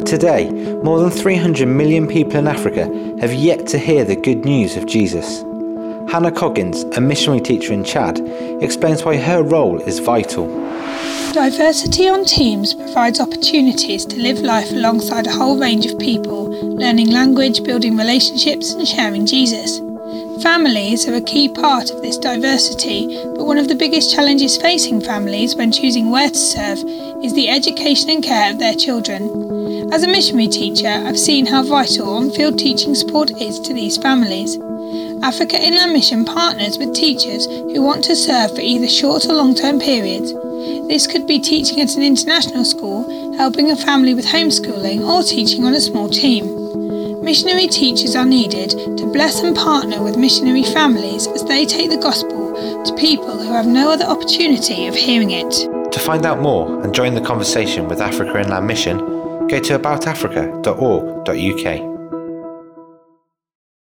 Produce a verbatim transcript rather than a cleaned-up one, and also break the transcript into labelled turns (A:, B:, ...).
A: Today, more than three hundred million people in Africa have yet to hear the good news of Jesus. Hannah Coggins, a missionary teacher in Chad, explains why her role is vital.
B: Diversity on teams provides opportunities to live life alongside a whole range of people, learning language, building relationships and sharing Jesus. Families are a key part of this diversity, but one of the biggest challenges facing families when choosing where to serve is the education and care of their children. As a missionary teacher, I've seen how vital on-field teaching support is to these families. Africa Inland Mission partners with teachers who want to serve for either short or long-term periods. This could be teaching at an international school, helping a family with homeschooling, or teaching on a small team. Missionary teachers are needed to bless and partner with missionary families as they take the gospel to people who have no other opportunity of hearing it.
A: To find out more and join the conversation with Africa Inland Mission, go to about africa dot org dot U K.